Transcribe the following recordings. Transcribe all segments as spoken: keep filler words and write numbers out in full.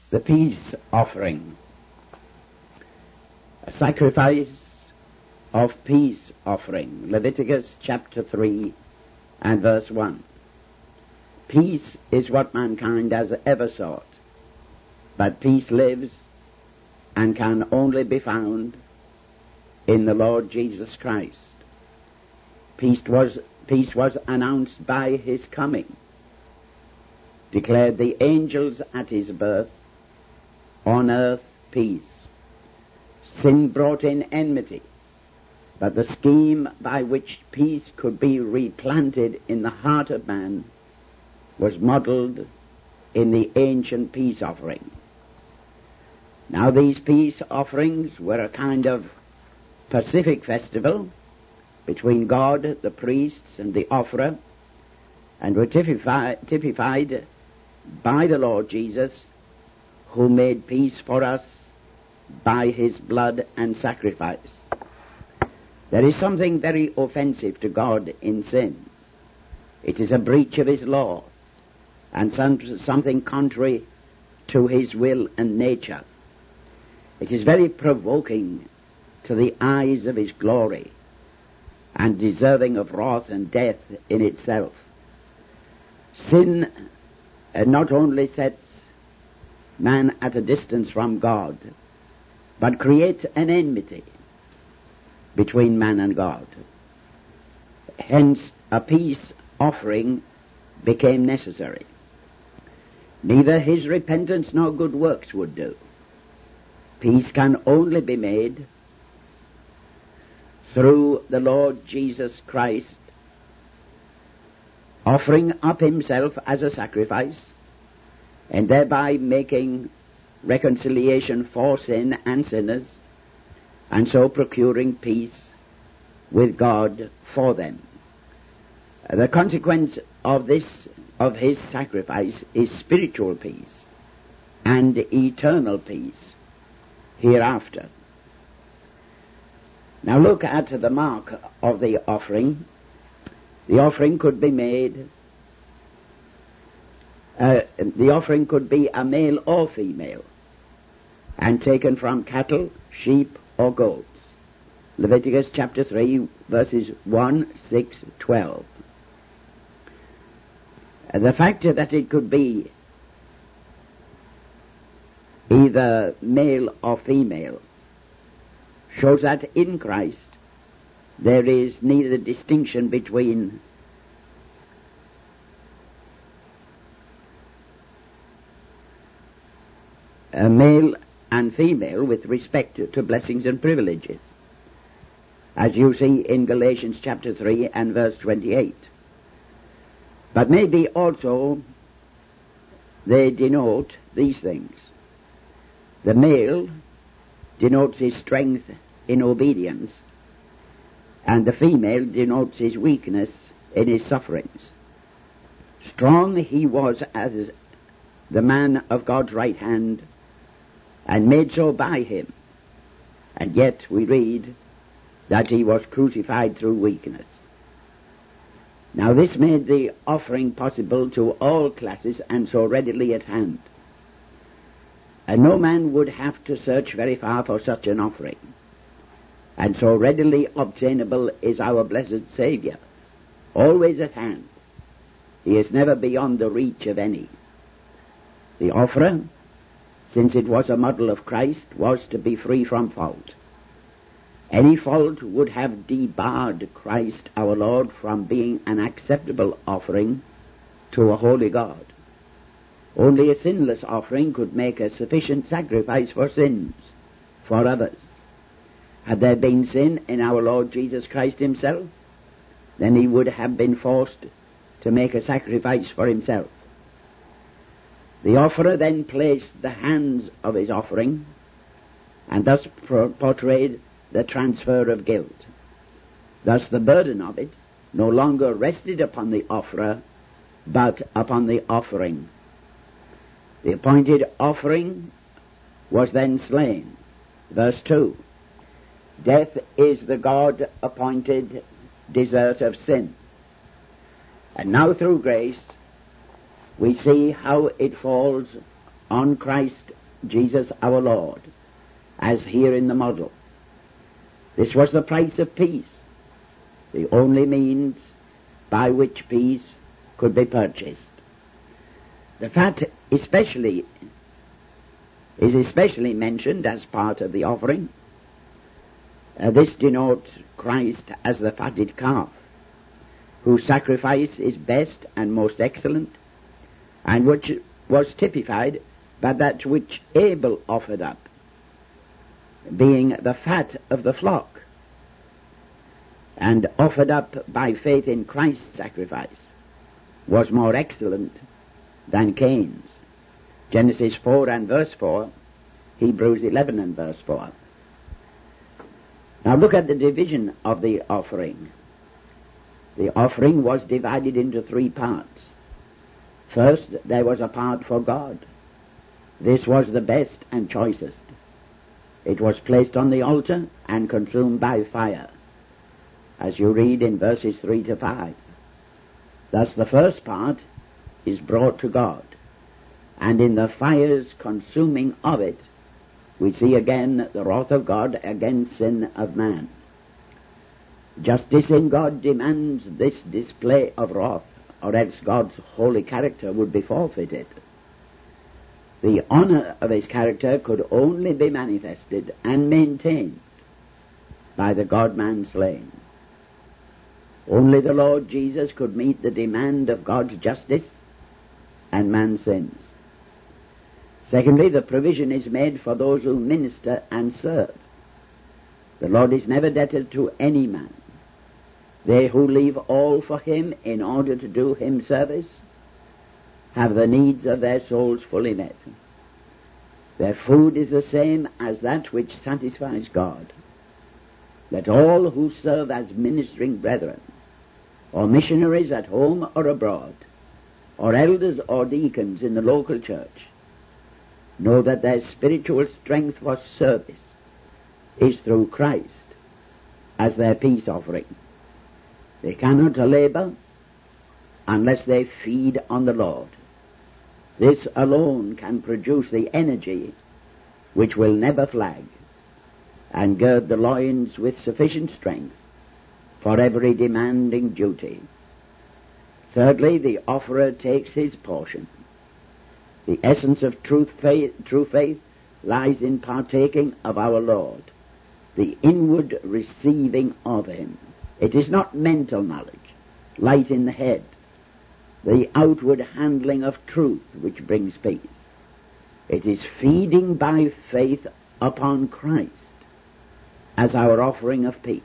the peace offering. A sacrifice of peace offering. Leviticus chapter three and verse one. Peace is what mankind has ever sought, but peace lives and can only be found in the Lord Jesus Christ. Peace was, peace was announced by his coming, declared the angels at his birth, on earth peace. Sin brought in enmity, but the scheme by which peace could be replanted in the heart of man was modeled in the ancient peace offering. Now these peace offerings were a kind of Pacific festival between God, the priests, and the offerer, and were typified, typified by the Lord Jesus, who made peace for us by his blood and sacrifice. There is something very offensive to God in sin. It is a breach of his law, and some, something contrary to his will and nature. It is very provoking to the eyes of his glory, and deserving of wrath and death in itself. Sin uh, not only sets man at a distance from God, but creates an enmity between man and God. Hence, a peace offering became necessary. Neither his repentance nor good works would do. Peace can only be made through the Lord Jesus Christ, offering up himself as a sacrifice, and thereby making reconciliation for sin and sinners, and so procuring peace with God for them. The consequence of this, of his sacrifice, is spiritual peace and eternal peace hereafter. Now look at the mark of the offering. The offering could be made, uh, the offering could be a male or female, and taken from cattle, sheep, or goats. Leviticus chapter three, verses one, six, twelve. The fact that it could be either male or female shows that in Christ there is neither distinction between a male and female with respect to, to blessings and privileges, as you see in Galatians chapter three and verse twenty-eight. But maybe also they denote these things. The male denotes his strength in obedience, and the female denotes his weakness in his sufferings. Strong he was as the man of God's right hand, and made so by him, and yet we read that he was crucified through weakness. Now this made the offering possible to all classes and so readily at hand. And no man would have to search very far for such an offering. And so readily obtainable is our blessed Saviour, always at hand. He is never beyond the reach of any. The offerer, since it was a model of Christ, was to be free from fault. Any fault would have debarred Christ our Lord from being an acceptable offering to a holy God. Only a sinless offering could make a sufficient sacrifice for sins, for others. Had there been sin in our Lord Jesus Christ himself, then he would have been forced to make a sacrifice for himself. The offerer then placed the hands of his offering, and thus portrayed the transfer of guilt. Thus the burden of it no longer rested upon the offerer, but upon the offering. The appointed offering was then slain. Verse two. Death is the God-appointed desert of sin. And now through grace we see how it falls on Christ Jesus our Lord, as here in the model. This was the price of peace, the only means by which peace could be purchased. The fat especially is especially mentioned as part of the offering. Uh, this denotes Christ as the fatted calf, whose sacrifice is best and most excellent, and which was typified by that which Abel offered up, being the fat of the flock, and offered up by faith in Christ's sacrifice, was more excellent than Cain's. Genesis four and verse four, Hebrews eleven and verse four. Now look at the division of the offering. The offering was divided into three parts. First, there was a part for God. This was the best and choicest. It was placed on the altar and consumed by fire, as you read in verses three to five. Thus the first part is brought to God, and in the fire's consuming of it, we see again the wrath of God against sin of man. Justice in God demands this display of wrath, or else God's holy character would be forfeited. The honor of his character could only be manifested and maintained by the God-man slain. Only the Lord Jesus could meet the demand of God's justice and man's sins. Secondly, the provision is made for those who minister and serve. The Lord is never debtor to any man. They who leave all for him in order to do him service have the needs of their souls fully met. Their food is the same as that which satisfies God. Let all who serve as ministering brethren, or missionaries at home or abroad, or elders or deacons in the local church, know that their spiritual strength for service is through Christ as their peace offering. They cannot labor unless they feed on the Lord. This alone can produce the energy which will never flag, and gird the loins with sufficient strength for every demanding duty. Thirdly, the offerer takes his portion. The essence of true faith, true faith lies in partaking of our Lord, the inward receiving of him. It is not mental knowledge, light in the head, the outward handling of truth which brings peace. It is feeding by faith upon Christ as our offering of peace.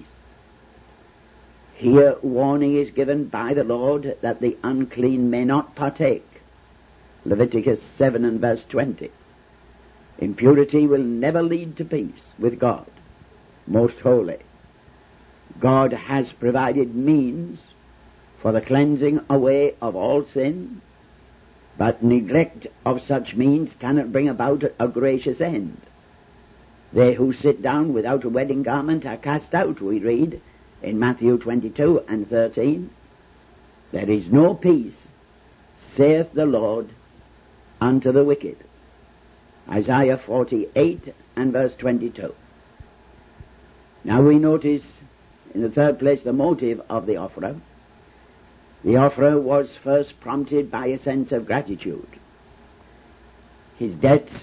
Here warning is given by the Lord that the unclean may not partake. Leviticus seven and verse twenty. Impurity will never lead to peace with God, most holy. God has provided means for the cleansing away of all sin, but neglect of such means cannot bring about a gracious end. They who sit down without a wedding garment are cast out, we read in Matthew twenty-two and thirteen. There is no peace, saith the Lord, unto the wicked. Isaiah forty-eight and verse twenty-two. Now we notice in the third place the motive of the offerer. The offerer was first prompted by a sense of gratitude. His debts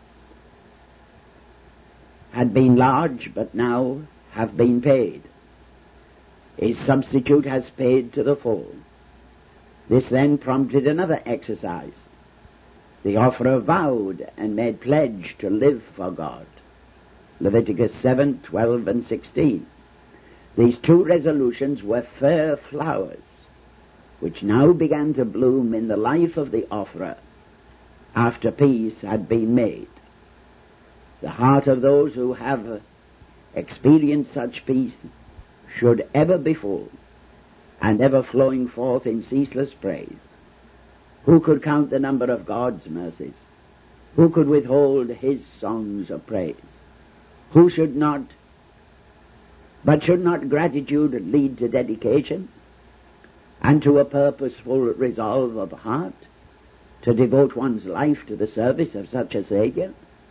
had been large, but now have been paid. His substitute has paid to the full. This then prompted another exercise. The offerer vowed and made pledge to live for God. Leviticus seven, twelve, and sixteen. These two resolutions were fair flowers, which now began to bloom in the life of the offerer after peace had been made. The heart of those who have experienced such peace should ever be full and ever flowing forth in ceaseless praise. Who could count the number of God's mercies? Who could withhold his songs of praise? Who should not, but should not gratitude lead to dedication and to a purposeful resolve of heart to devote one's life to the service of such a Savior?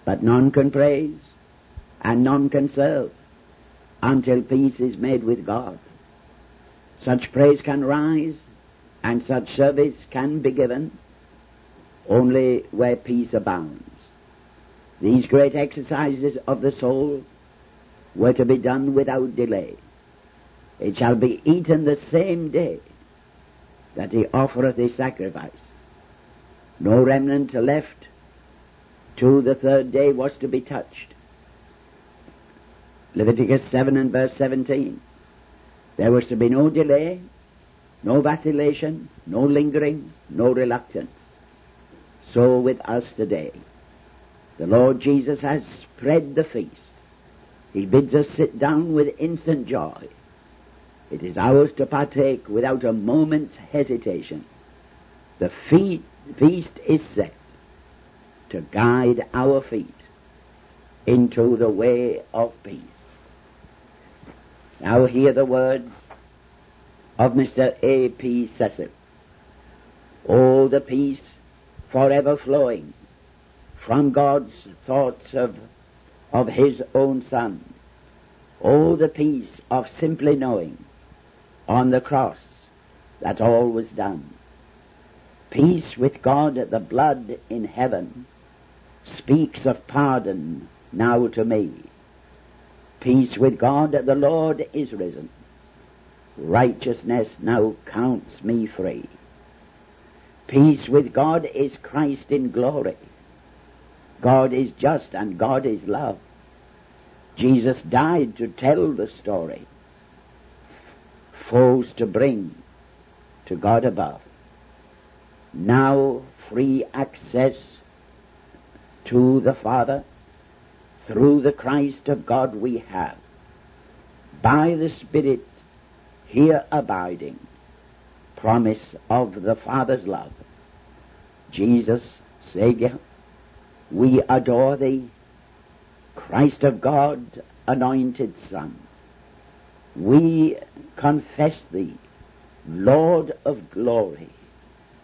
But none can praise, and none can serve, until peace is made with God. Such praise can rise, and such service can be given, only where peace abounds. These great exercises of the soul were to be done without delay. It shall be eaten the same day that he offereth his sacrifice. No remnant left to the third day was to be touched. Leviticus seven and verse seventeen. There was to be no delay, no vacillation, no lingering, no reluctance. So with us today. The Lord Jesus has spread the feast. He bids us sit down with instant joy. It is ours to partake without a moment's hesitation. The feast, feast is set to guide our feet into the way of peace. Now hear the words of Mister A P Cecil. Oh, the peace forever flowing from God's thoughts of, of his own Son. Oh, the peace of simply knowing on the cross that all was done. Peace with God, the blood in heaven speaks of pardon now to me. Peace with God, the Lord is risen. Righteousness now counts me free. Peace with God is Christ in glory. God is just and God is love. Jesus died to tell the story. Foes to bring to God above. Now free access to the Father through the Christ of God we have. By the Spirit here abiding. Promise of the Father's love. Jesus, Saviour, we adore thee, Christ of God, anointed Son. We confess thee, Lord of glory,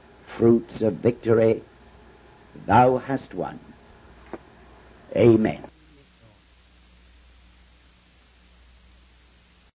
fruits of victory thou hast won. Amen.